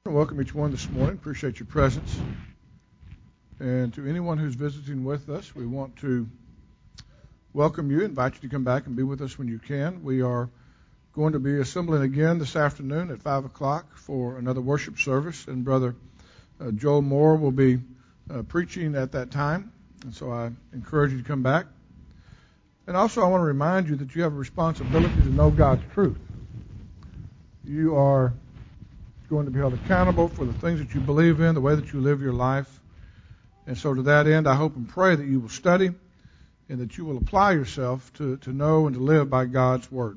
I welcome each one this morning. Appreciate your presence. And to anyone who's visiting with us, we want to welcome you, invite you to come back and be with us when you can. We are going to be assembling again this afternoon at 5 o'clock for another worship service, and Brother Joel Moore will be preaching at that time. And so I encourage you to come back. And also I want to remind you that you have a responsibility to know God's truth. You are going to be held accountable for the things that you believe in, the way that you live your life. And so to that end, I hope and pray that you will study and that you will apply yourself to know and to live by God's Word.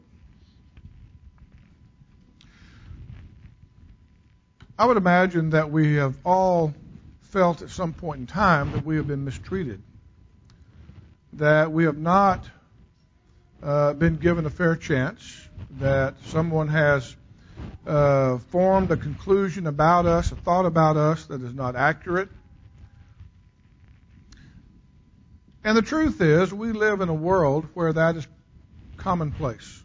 I would imagine that we have all felt at some point in time that we have been mistreated, that we have not been given a fair chance, that someone has formed a conclusion about us, a thought about us that is not accurate. And the truth is, we live in a world where that is commonplace.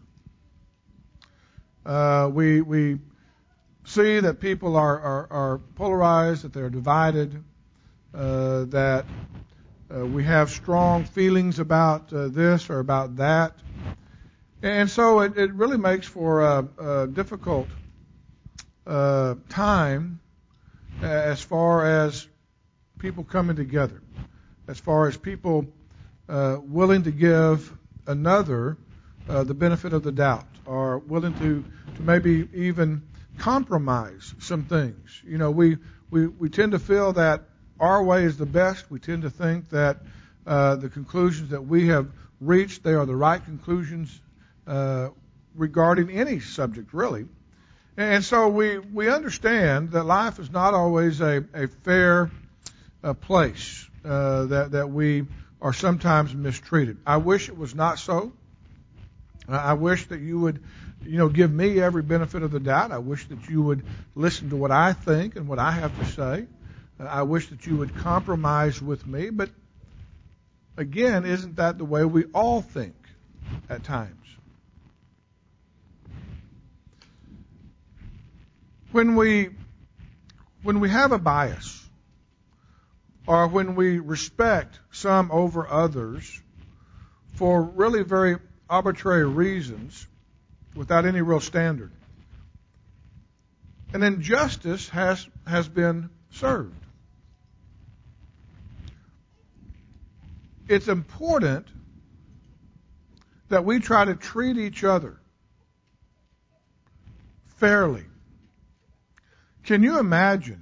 We see that people are polarized, that they're divided, that we have strong feelings about this or about that. And so it really makes for a difficult time as far as people coming together, as far as people willing to give another the benefit of the doubt, or willing to maybe even compromise some things. You know, we tend to feel that our way is the best. We tend to think that the conclusions that we have reached, they are the right conclusions regarding any subject, really. And so we understand that life is not always a fair place, that we are sometimes mistreated. I wish it was not so. I wish that you would, give me every benefit of the doubt. I wish that you would listen to what I think and what I have to say. I wish that you would compromise with me. But again, isn't that the way we all think at times? When we have a bias, or when we respect some over others for really very arbitrary reasons, without any real standard, an injustice has been served. It's important that we try to treat each other fairly. Can you imagine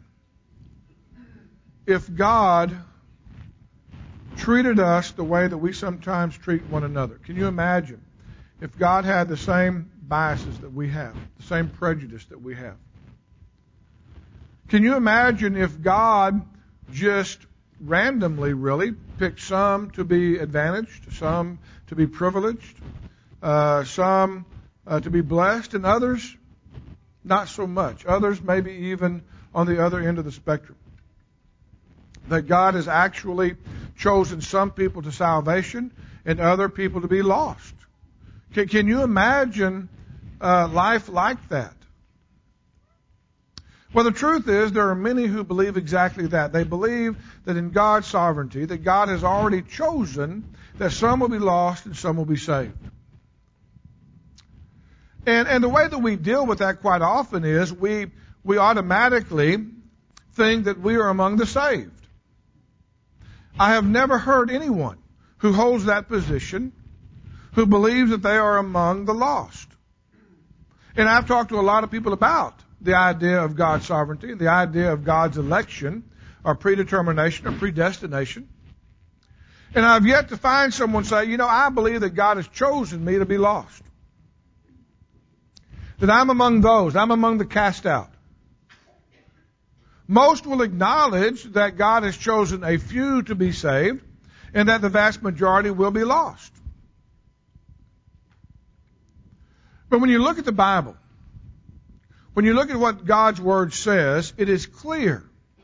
if God treated us the way that we sometimes treat one another? Can you imagine if God had the same biases that we have, the same prejudice that we have? Can you imagine if God just randomly, really, picked some to be advantaged, some to be privileged, some to be blessed, and others not so much. Others maybe even on the other end of the spectrum. That God has actually chosen some people to salvation and other people to be lost. Can you imagine life like that? Well, the truth is there are many who believe exactly that. They believe that in God's sovereignty, that God has already chosen that some will be lost and some will be saved. And the way that we deal with that quite often is we automatically think that we are among the saved. I have never heard anyone who holds that position who believes that they are among the lost. And I've talked to a lot of people about the idea of God's sovereignty, the idea of God's election, or predetermination, or predestination. And I've yet to find someone say, I believe that God has chosen me to be lost. That I'm among those. I'm among the cast out. Most will acknowledge that God has chosen a few to be saved and that the vast majority will be lost. But when you look at the Bible, when you look at what God's Word says, it is clear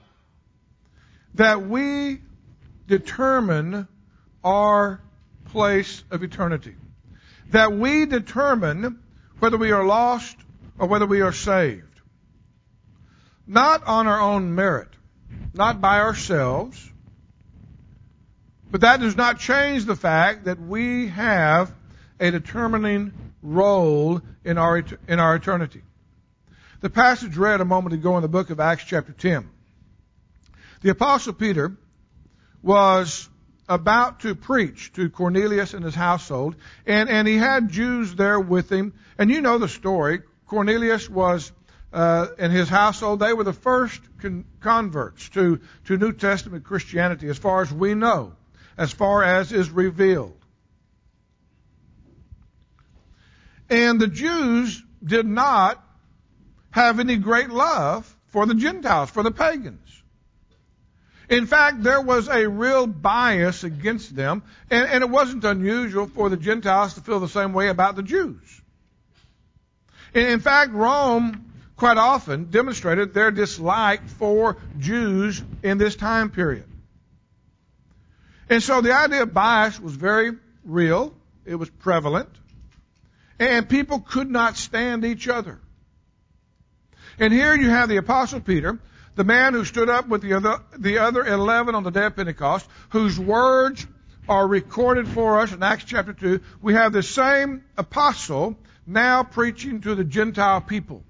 that we determine our place of eternity. That we determine whether we are lost or whether we are saved. not on our own merit, not by ourselves, but that does not change the fact that we have a determining role in our eternity. The passage read a moment ago in the book of Acts chapter 10. The Apostle Peter was about to preach to Cornelius and his household, and he had Jews there with him. And you know the story. Cornelius was, and his household, they were the first converts to New Testament Christianity, as far as we know, as far as is revealed. And the Jews did not have any great love for the Gentiles, for the pagans. In fact, there was a real bias against them, and it wasn't unusual for the Gentiles to feel the same way about the Jews. In fact, Rome quite often demonstrated their dislike for Jews in this time period. And so the idea of bias was very real. It was prevalent. And people could not stand each other. And here you have the Apostle Peter, the man who stood up with the other 11 on the day of Pentecost, whose words are recorded for us in Acts chapter 2. We have the same apostle now preaching to the Gentile people,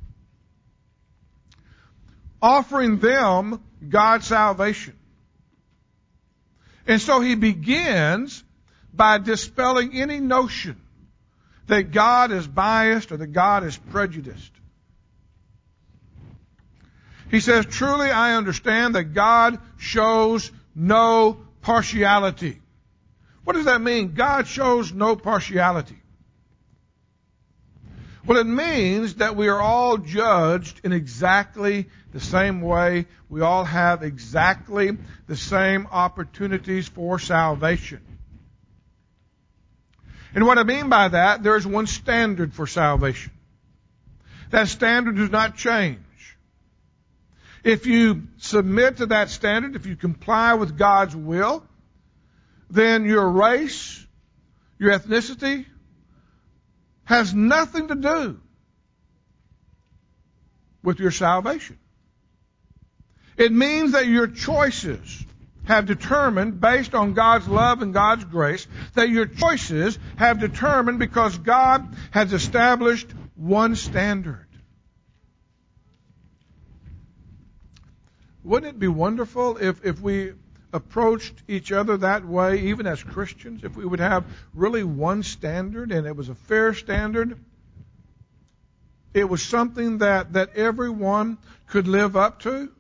offering them God's salvation. And so he begins by dispelling any notion that God is biased or that God is prejudiced. He says, truly I understand that God shows no partiality. What does that mean? God shows no partiality. Well, it means that we are all judged in exactly the same way. We all have exactly the same opportunities for salvation. And what I mean by that, there is one standard for salvation. That standard does not change. If you submit to that standard, if you comply with God's will, then your race, your ethnicity, has nothing to do with your salvation. It means that your choices have determined, based on God's love and God's grace, that your choices have determined because God has established one standard. Wouldn't it be wonderful if we approached each other that way, even as Christians, if we would have really one standard and it was a fair standard? It was something that everyone could live up to.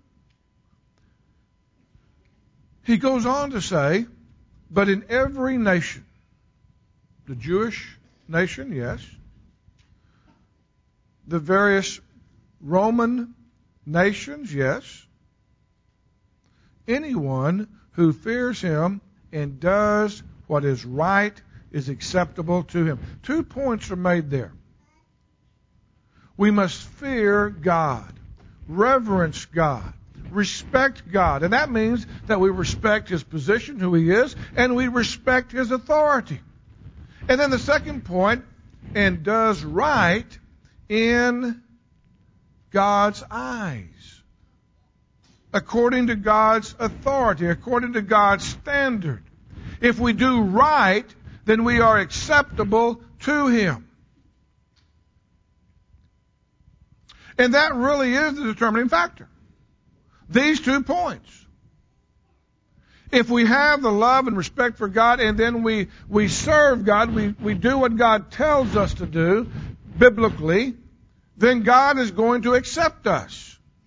He goes on to say, but in every nation, the Jewish nation, yes, the various Roman nations, yes, anyone who fears him and does what is right is acceptable to him. 2 points are made there. We must fear God, reverence God, respect God. And that means that we respect his position, who he is, and we respect his authority. And then the second point, and does right in God's eyes. According to God's authority, according to God's standard. If we do right, then we are acceptable to him. And that really is the determining factor. These 2 points. If we have the love and respect for God, and then we serve God, we do what God tells us to do, biblically, then God is going to accept us.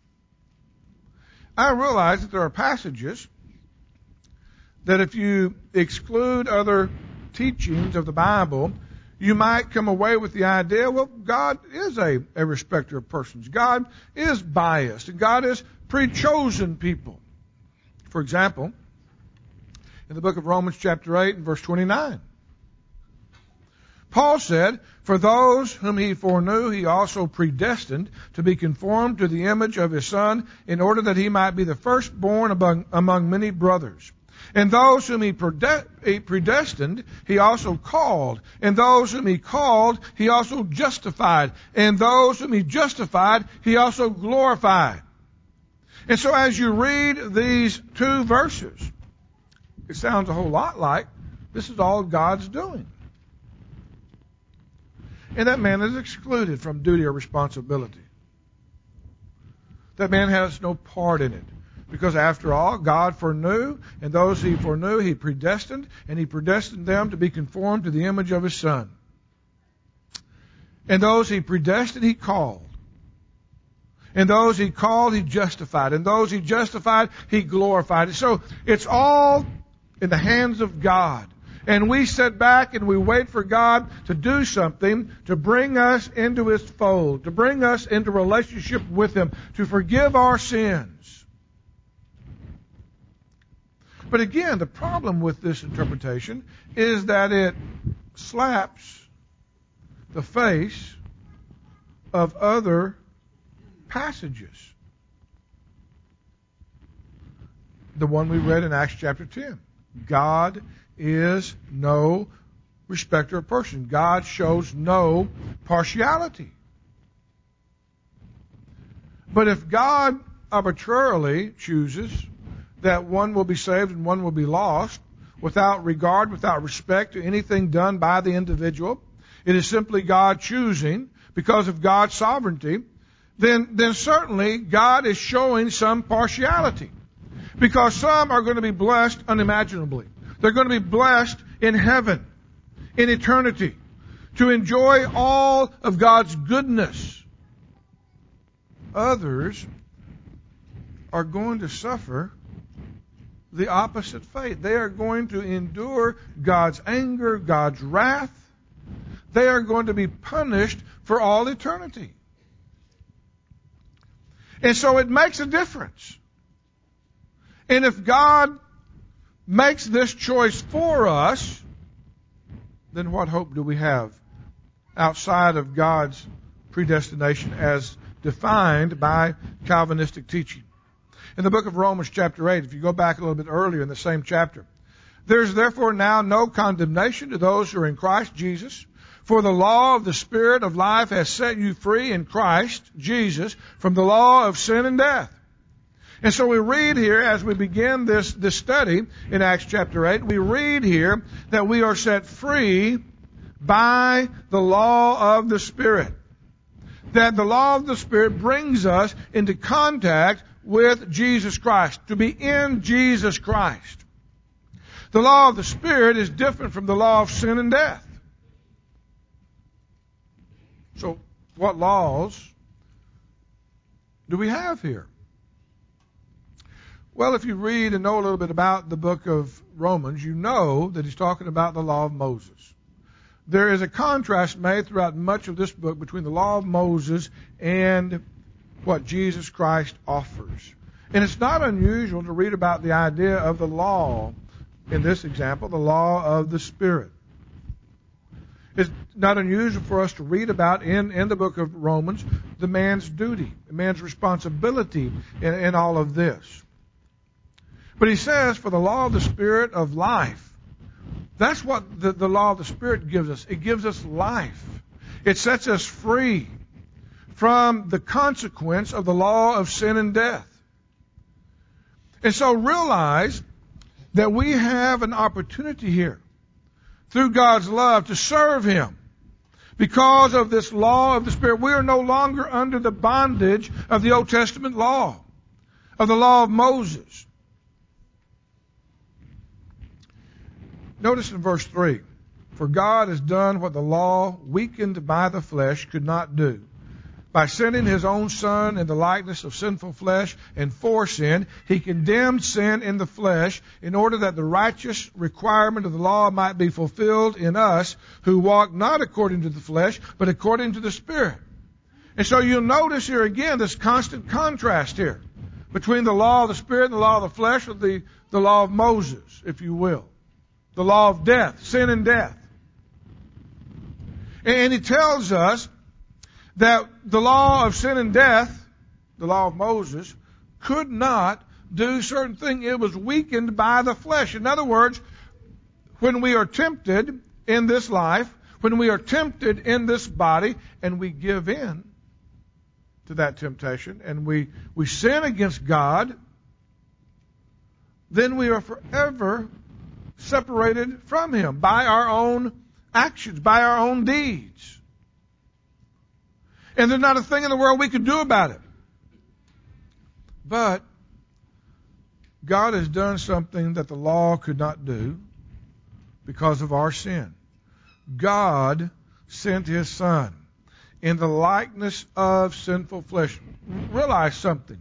I realize that there are passages that if you exclude other teachings of the Bible, you might come away with the idea, well, God is a respecter of persons. God is biased, and God has pre-chosen people. For example, in the book of Romans chapter 8 and verse 29, Paul said, for those whom he foreknew, he also predestined to be conformed to the image of his Son, in order that he might be the firstborn among many brothers. And those whom he predestined, he also called. And those whom he called, he also justified. And those whom he justified, he also glorified. And so as you read these two verses, it sounds a whole lot like this is all God's doing. And that man is excluded from duty or responsibility. That man has no part in it. Because after all, God foreknew, and those he foreknew, he predestined, and he predestined them to be conformed to the image of his Son. And those he predestined, he called. And those he called, he justified. And those he justified, he glorified. So it's all in the hands of God. And we sit back and we wait for God to do something to bring us into his fold, to bring us into relationship with him, to forgive our sins. But again, the problem with this interpretation is that it slaps the face of other passages. The one we read in Acts chapter 10. God is no respecter of person. God shows no partiality. But if God arbitrarily chooses that one will be saved and one will be lost, without regard, without respect to anything done by the individual, it is simply God choosing because of God's sovereignty, then certainly God is showing some partiality. Because some are going to be blessed unimaginably. They're going to be blessed in heaven, in eternity, to enjoy all of God's goodness. Others are going to suffer the opposite fate. They are going to endure God's anger, God's wrath. They are going to be punished for all eternity. And so it makes a difference. And if God makes this choice for us, then what hope do we have outside of God's predestination as defined by Calvinistic teaching? In the book of Romans chapter 8, if you go back a little bit earlier in the same chapter, there is therefore now no condemnation to those who are in Christ Jesus, for the law of the Spirit of life has set you free in Christ Jesus from the law of sin and death. And so we read here, as we begin this study in Acts chapter 8, we read here that we are set free by the law of the Spirit. That the law of the Spirit brings us into contact with Jesus Christ, to be in Jesus Christ. The law of the Spirit is different from the law of sin and death. So, what laws do we have here? Well, if you read and know a little bit about the book of Romans, you know that he's talking about the law of Moses. There is a contrast made throughout much of this book between the law of Moses and what Jesus Christ offers. And it's not unusual to read about the idea of the law, in this example, the law of the Spirit. It's not unusual for us to read about in the book of Romans the man's duty, the man's responsibility in all of this. But he says, for the law of the Spirit of life, that's what the law of the Spirit gives us. It gives us life. It sets us free from the consequence of the law of sin and death. And so realize that we have an opportunity here, through God's love, to serve Him. Because of this law of the Spirit, we are no longer under the bondage of the Old Testament law, of the law of Moses. Notice in verse 3, for God has done what the law, weakened by the flesh, could not do. By sending His own Son in the likeness of sinful flesh and for sin, He condemned sin in the flesh in order that the righteous requirement of the law might be fulfilled in us who walk not according to the flesh, but according to the Spirit. And so you'll notice here again this constant contrast here between the law of the Spirit and the law of the flesh, or the law of Moses, if you will. The law of death, sin and death. And He tells us that the law of sin and death, the law of Moses, could not do certain things. It was weakened by the flesh. In other words, when we are tempted in this life, when we are tempted in this body, and we give in, to that temptation and we sin against God, then we are forever separated from Him by our own actions, by our own deeds. And there's not a thing in the world we can do about it. But God has done something that the law could not do because of our sin. God sent His Son in the likeness of sinful flesh. Realize something.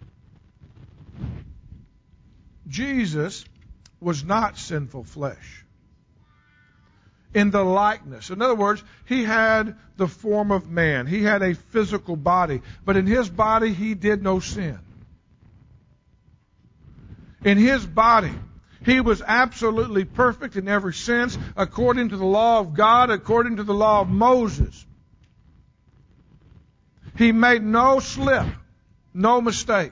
Jesus was not sinful flesh. In the likeness. In other words, He had the form of man. He had a physical body. But in His body, He did no sin. In His body, He was absolutely perfect in every sense, according to the law of God, according to the law of Moses. He made no slip, no mistake.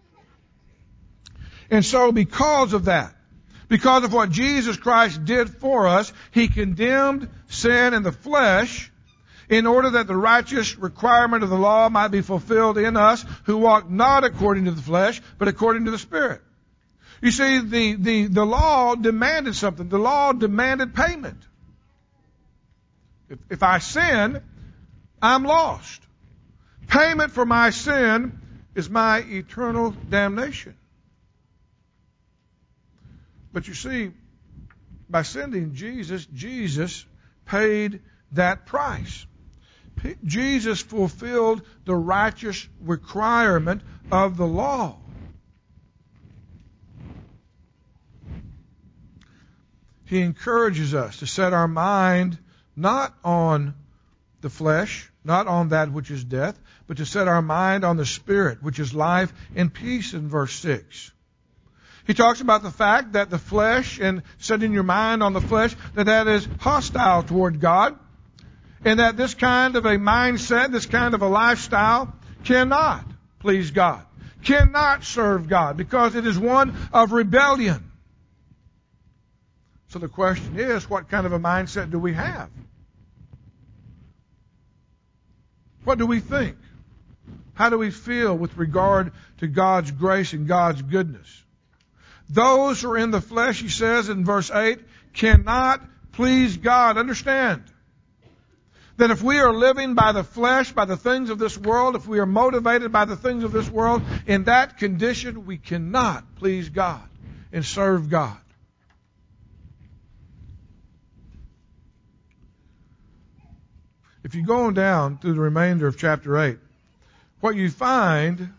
And so because of that, because of what Jesus Christ did for us, He condemned sin in the flesh in order that the righteous requirement of the law might be fulfilled in us who walk not according to the flesh, but according to the Spirit. You see, the law demanded something. The law demanded payment. If I sin, I'm lost. Payment for my sin is my eternal damnation. But you see, by sending Jesus, Jesus paid that price. Jesus fulfilled the righteous requirement of the law. He encourages us to set our mind not on the flesh, not on that which is death, but to set our mind on the Spirit, which is life and peace in verse 6. He talks about the fact that the flesh, and setting your mind on the flesh, that is hostile toward God, and that this kind of a mindset, this kind of a lifestyle cannot please God, cannot serve God, because it is one of rebellion. So the question is, what kind of a mindset do we have? What do we think? How do we feel with regard to God's grace and God's goodness? Those who are in the flesh, he says in verse 8, cannot please God. Understand that if we are living by the flesh, by the things of this world, if we are motivated by the things of this world, in that condition we cannot please God and serve God. If you go on down through the remainder of chapter 8, what you find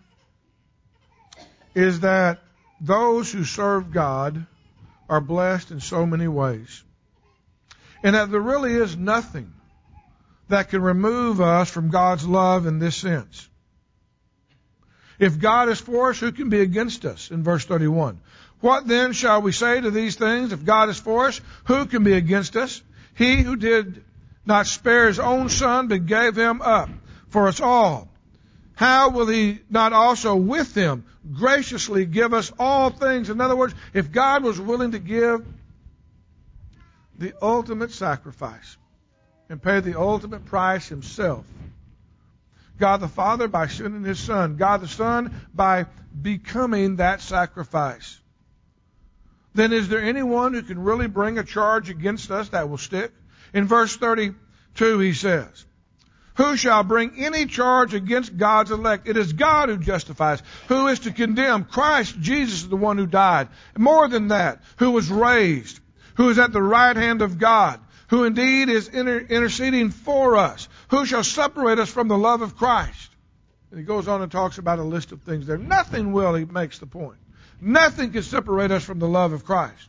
is that those who serve God are blessed in so many ways. And that there really is nothing that can remove us from God's love in this sense. If God is for us, who can be against us? In verse 31. What then shall we say to these things? If God is for us, who can be against us? He who did not spare His own Son, but gave Him up for us all, how will He not also with Him graciously give us all things? In other words, if God was willing to give the ultimate sacrifice and pay the ultimate price Himself, God the Father by sending His Son, God the Son by becoming that sacrifice, then is there anyone who can really bring a charge against us that will stick? In verse 32 he says, who shall bring any charge against God's elect? It is God who justifies. Who is to condemn? Christ Jesus is the one who died. More than that, who was raised, who is at the right hand of God, who indeed is interceding for us. Who shall separate us from the love of Christ? And he goes on and talks about a list of things there. Nothing will, he makes the point. Nothing can separate us from the love of Christ.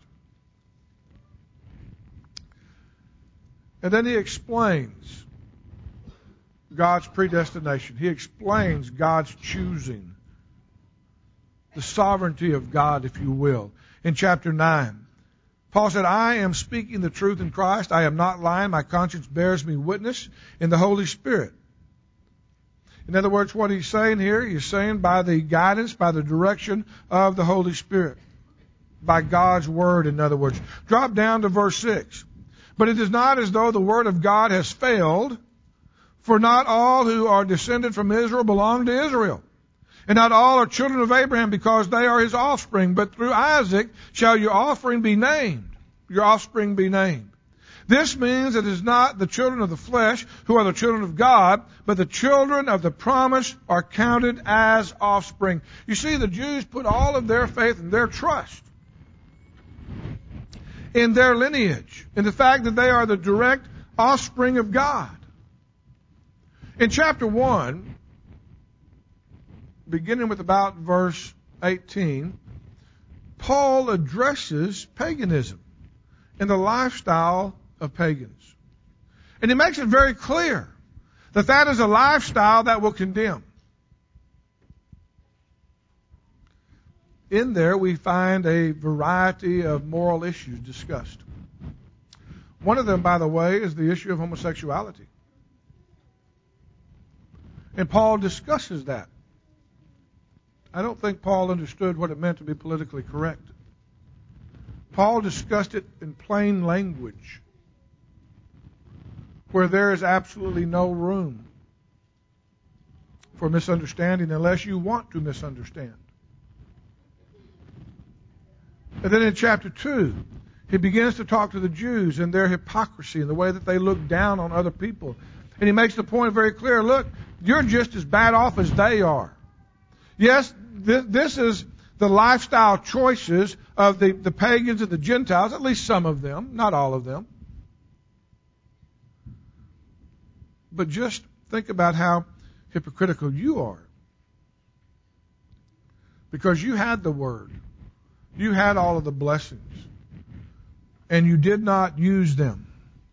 And then he explains God's predestination. He explains God's choosing. The sovereignty of God, if you will. In chapter 9, Paul said, I am speaking the truth in Christ. I am not lying. My conscience bears me witness in the Holy Spirit. In other words, what he's saying here, he's saying by the guidance, by the direction of the Holy Spirit. By God's Word, in other words. Drop down to verse 6. But it is not as though the Word of God has failed, For not all who are descended from Israel belong to Israel. And not all are children of Abraham because they are his offspring. But through Isaac shall your offspring be named. Your offspring be named. This means it is not the children of the flesh who are the children of God, but the children of the promise are counted as offspring. You see, the Jews put all of their faith and their trust in their lineage, in the fact that they are the direct offspring of God. In chapter 1, beginning with about verse 18, Paul addresses paganism and the lifestyle of pagans. And he makes it very clear that that is a lifestyle that will condemn. In there we find a variety of moral issues discussed. One of them, by the way, is the issue of homosexuality. And Paul discusses that. I don't think Paul understood what it meant to be politically correct. Paul discussed it in plain language, where there is absolutely no room for misunderstanding unless you want to misunderstand. And then in chapter 2, he begins to talk to the Jews and their hypocrisy and the way that they look down on other people. And he makes the point very clear, look, you're just as bad off as they are. Yes, this is the lifestyle choices of the pagans and the Gentiles, at least some of them, not all of them. But just think about how hypocritical you are. Because you had the Word. You had all of the blessings. And you did not use them.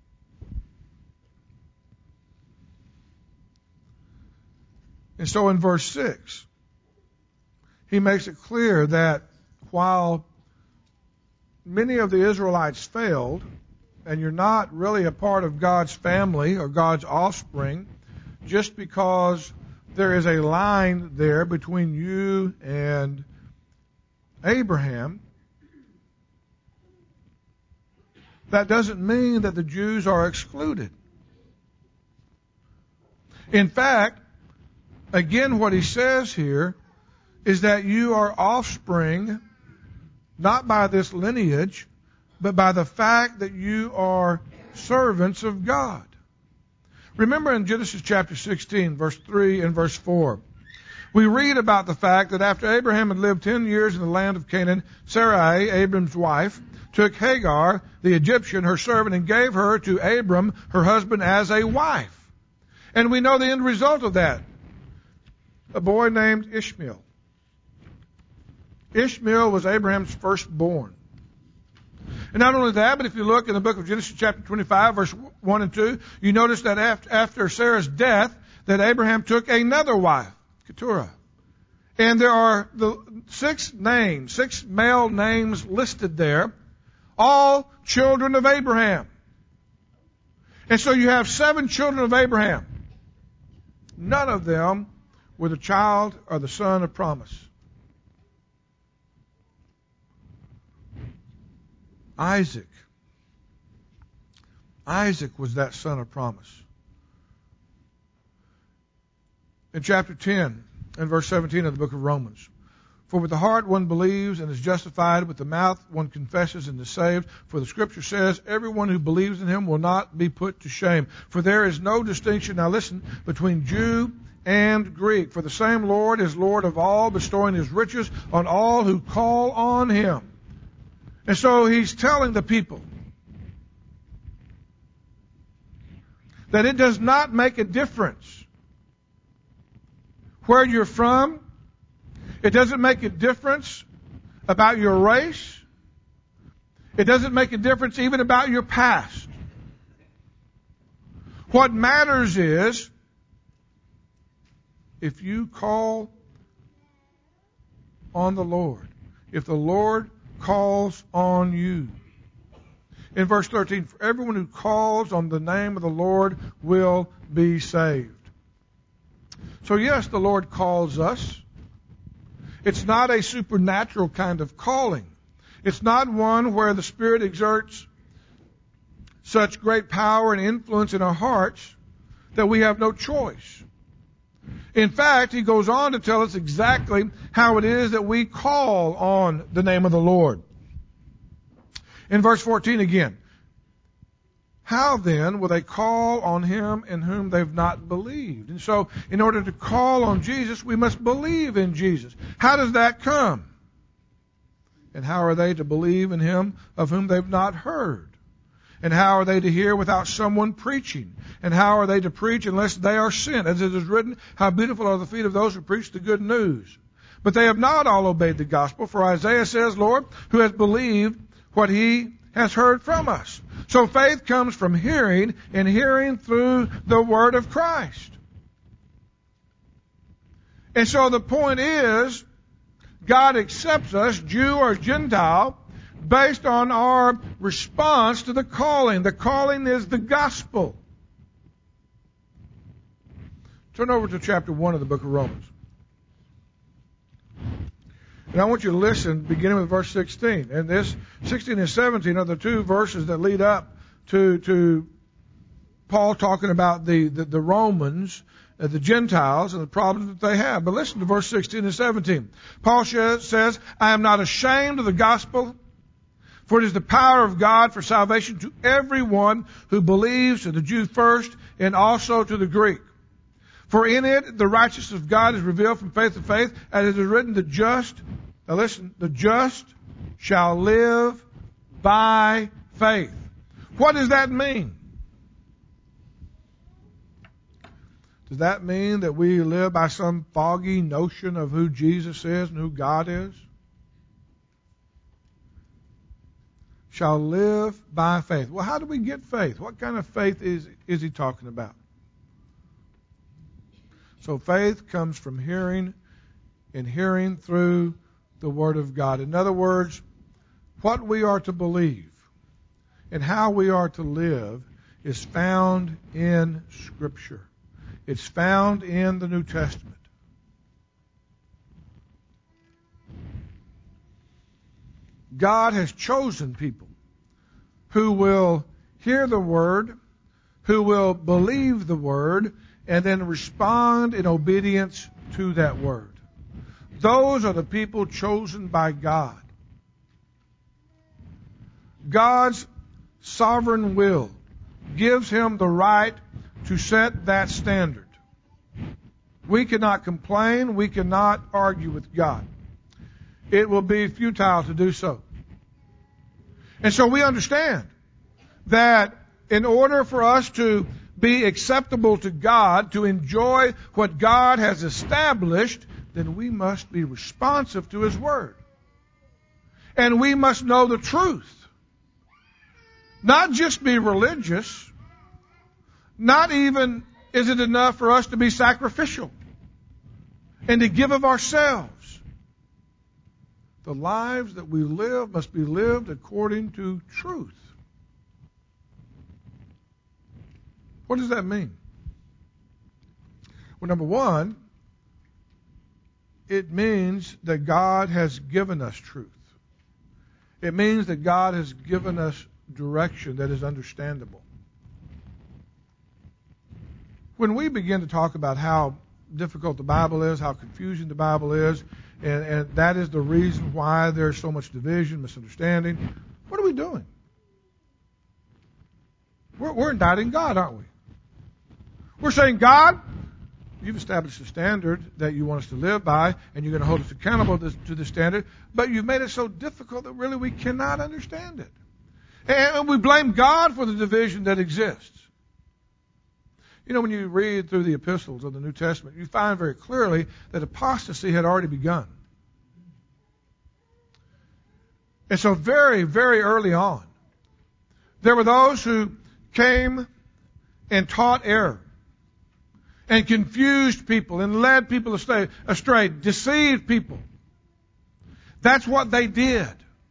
And so in verse 6, he makes it clear that while many of the Israelites failed, and you're not really a part of God's family or God's offspring, just because there is a line there between you and Abraham, that doesn't mean that the Jews are excluded. In fact, again, what he says here is that you are offspring not by this lineage, but by the fact that you are servants of God. Remember in Genesis chapter 16, verse 3 and verse 4, we read about the fact that after Abraham had lived 10 years in the land of Canaan, Sarai, Abram's wife, took Hagar, the Egyptian, her servant, and gave her to Abram, her husband, as a wife. And we know the end result of that. A boy named Ishmael. Ishmael was Abraham's firstborn. And not only that, but if you look in the book of Genesis chapter 25, verse 1 and 2, you notice that after Sarah's death, that Abraham took another wife, Keturah. And there are the 6 male names listed there, all children of Abraham. And so you have 7 children of Abraham. None of them were the child or the son of promise. Isaac was that son of promise. In chapter 10 and verse 17 of the book of Romans, for with the heart one believes and is justified, with the mouth one confesses and is saved. For the scripture says, everyone who believes in him will not be put to shame. For there is no distinction, now listen, between Jew and Greek. For the same Lord is Lord of all, bestowing his riches on all who call on him. And so he's telling the people that it does not make a difference where you're from. It doesn't make a difference about your race. It doesn't make a difference even about your past. What matters is if you call on the Lord, if the Lord calls on you. In verse 13, for everyone who calls on the name of the Lord will be saved. So yes, the Lord calls us. It's not a supernatural kind of calling. It's not one where the Spirit exerts such great power and influence in our hearts that we have no choice. In fact, he goes on to tell us exactly how it is that we call on the name of the Lord. In verse 14 again, how then will they call on him in whom they've not believed? And so, in order to call on Jesus, we must believe in Jesus. How does that come? And how are they to believe in him of whom they've not heard? And how are they to hear without someone preaching? And how are they to preach unless they are sent? As it is written, how beautiful are the feet of those who preach the good news. But they have not all obeyed the gospel, for Isaiah says, Lord, who has believed what he has heard from us? So faith comes from hearing, and hearing through the word of Christ. And so the point is, God accepts us, Jew or Gentile, based on our response to the calling. The calling is the gospel. Turn over to chapter 1 of the book of Romans. And I want you to listen, beginning with verse 16. And this 16 and 17 are the two verses that lead up to Paul talking about the Romans, the Gentiles, and the problems that they have. But listen to verse 16 and 17. Paul says, I am not ashamed of the gospel, for it is the power of God for salvation to everyone who believes, to the Jew first, and also to the Greek. For in it the righteousness of God is revealed from faith to faith, as it is written, the just shall live by faith. What does that mean? Does that mean that we live by some foggy notion of who Jesus is and who God is? Shall live by faith. Well, how do we get faith? What kind of faith is he talking about? So faith comes from hearing, and hearing through the Word of God. In other words, what we are to believe and how we are to live is found in Scripture. It's found in the New Testament. God has chosen people who will hear the Word, who will believe the Word, and then respond in obedience to that Word. Those are the people chosen by God. God's sovereign will gives him the right to set that standard. We cannot complain. We cannot argue with God. It will be futile to do so. And so we understand that in order for us to be acceptable to God, to enjoy what God has established, then we must be responsive to His Word. And we must know the truth. Not just be religious. Not even is it enough for us to be sacrificial and to give of ourselves. The lives that we live must be lived according to truth. What does that mean? Well, number one, it means that God has given us truth. It means that God has given us direction that is understandable. When we begin to talk about how difficult the Bible is, how confusing the Bible is, and that is the reason why there's so much division, misunderstanding, what are we doing? We're indicting God, aren't we? We're saying, God, you've established a standard that you want us to live by, and you're going to hold us accountable to the standard, but you've made it so difficult that really we cannot understand it. And we blame God for the division that exists. You know, when you read through the epistles of the New Testament, you find very clearly that apostasy had already begun. And so very, very early on, there were those who came and taught error and confused people and led people astray, deceived people. That's what they did.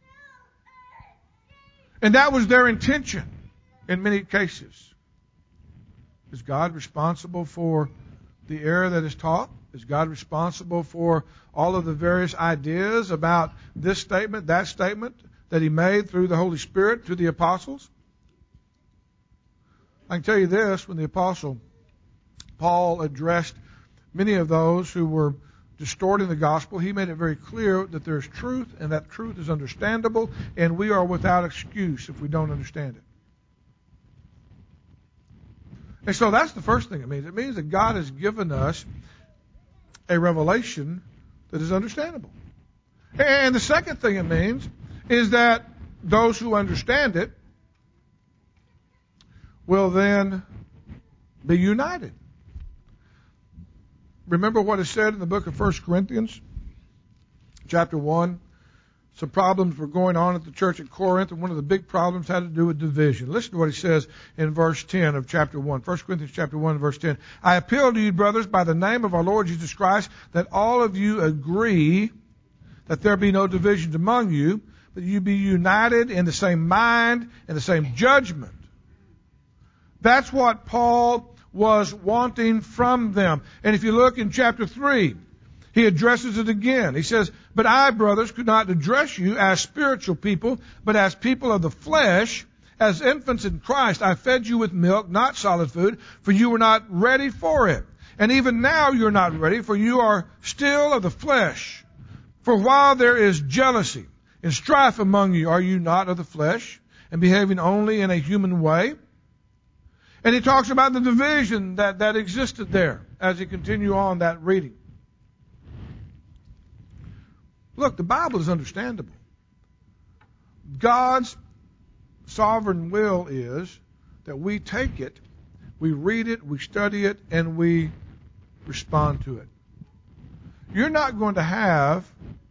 And that was their intention in many cases. Is God responsible for the error that is taught? Is God responsible for all of the various ideas about this statement, that statement that He made through the Holy Spirit to the apostles? I can tell you this, when the apostle Paul addressed many of those who were distorting the gospel. He made it very clear that there's truth, and that truth is understandable, and we are without excuse if we don't understand it. And so that's the first thing it means. It means that God has given us a revelation that is understandable. And the second thing it means is that those who understand it will then be united. Remember what is said in the book of 1 Corinthians, chapter 1. Some problems were going on at the church at Corinth, and one of the big problems had to do with division. Listen to what he says in verse 10 of chapter 1. 1 Corinthians chapter 1, verse 10. I appeal to you, brothers, by the name of our Lord Jesus Christ, that all of you agree that there be no divisions among you, but you be united in the same mind and the same judgment. That's what Paul was wanting from them. And if you look in chapter 3, he addresses it again. He says, but I, brothers, could not address you as spiritual people, but as people of the flesh, as infants in Christ. I fed you with milk, not solid food, for you were not ready for it. And even now you're not ready, for you are still of the flesh. For while there is jealousy and strife among you, are you not of the flesh, and behaving only in a human way? And he talks about the division that existed there as he continue on that reading. Look, the Bible is understandable. God's sovereign will is that we take it, we read it, we study it, and we respond to it. You're not going to have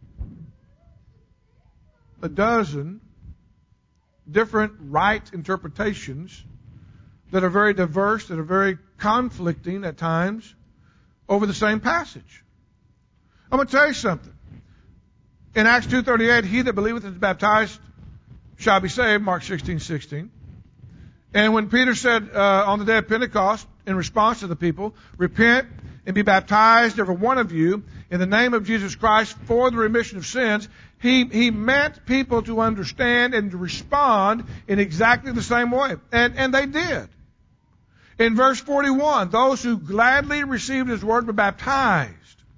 a dozen different right interpretations that are very diverse, that are very conflicting at times over the same passage. I'm going to tell you something. In Acts 2:38, he that believeth and is baptized shall be saved, Mark 16:16. And when Peter said on the day of Pentecost, in response to the people, repent and be baptized, every one of you, in the name of Jesus Christ for the remission of sins, he meant people to understand and to respond in exactly the same way. And they did. In verse 41, those who gladly received his word were baptized.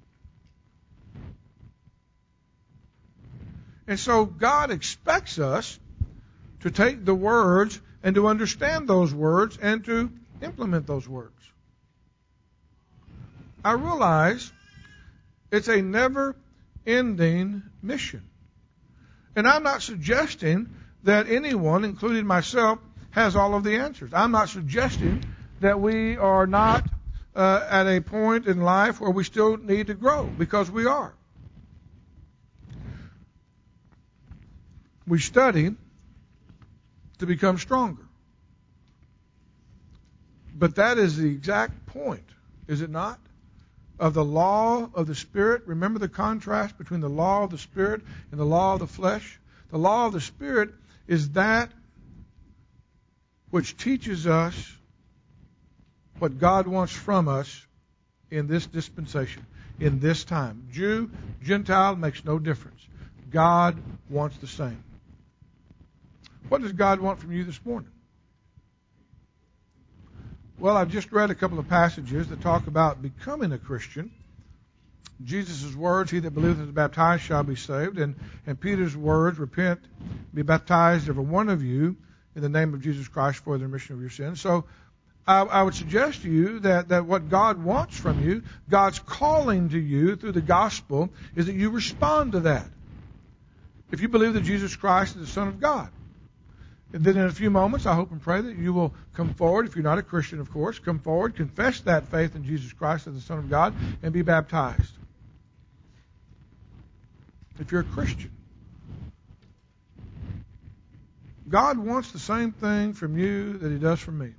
And so God expects us to take the words and to understand those words and to implement those words. I realize it's a never-ending mission. And I'm not suggesting that anyone, including myself, has all of the answers. I'm not suggesting that we are not at a point in life where we still need to grow, because we are. We study to become stronger. But that is the exact point, is it not? Of the law of the Spirit. Remember the contrast between the law of the Spirit and the law of the flesh? The law of the Spirit is that which teaches us what God wants from us in this dispensation, in this time. Jew, Gentile, makes no difference. God wants the same. What does God want from you this morning? Well, I've just read a couple of passages that talk about becoming a Christian. Jesus' words, he that believeth and is baptized shall be saved. And Peter's words, repent, be baptized, every one of you, in the name of Jesus Christ for the remission of your sins. So I would suggest to you that what God wants from you, God's calling to you through the gospel, is that you respond to that. If you believe that Jesus Christ is the Son of God. And then in a few moments, I hope and pray that you will come forward, if you're not a Christian, of course, come forward, confess that faith in Jesus Christ as the Son of God, and be baptized. If you're a Christian, God wants the same thing from you that he does from me.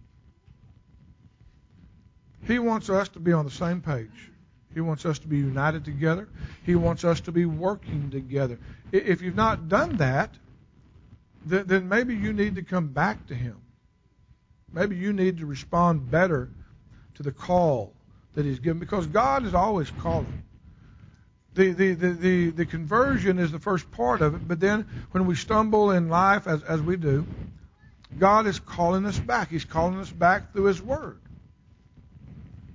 He wants us to be on the same page. He wants us to be united together. He wants us to be working together. If you've not done that, then maybe you need to come back to him. Maybe you need to respond better to the call that he's given, because God is always calling. The conversion is the first part of it, but then when we stumble in life, as we do, God is calling us back. He's calling us back through his word.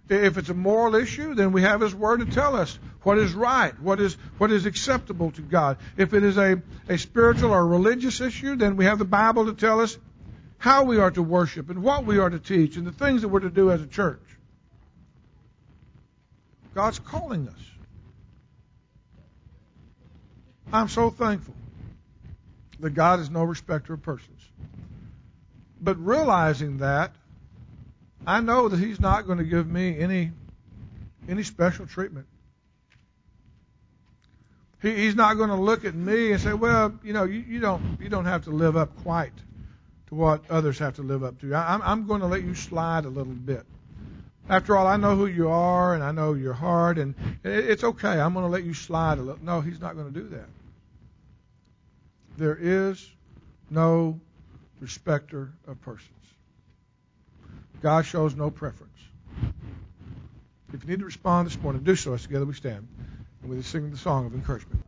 If it's a moral issue, then we have His Word to tell us what is right, what is acceptable to God. If it is a spiritual or religious issue, then we have the Bible to tell us how we are to worship and what we are to teach and the things that we're to do as a church. God's calling us. I'm so thankful that God is no respecter of persons. But realizing that, I know that He's not going to give me any special treatment. He's not going to look at me and say, well, you don't have to live up quite to what others have to live up to. I'm going to let you slide a little bit. After all, I know who you are and I know your heart, and it's okay. I'm going to let you slide a little. No, He's not going to do that. There is no respecter of persons. God shows no preference. If you need to respond this morning, do so as together we stand and we sing the song of encouragement.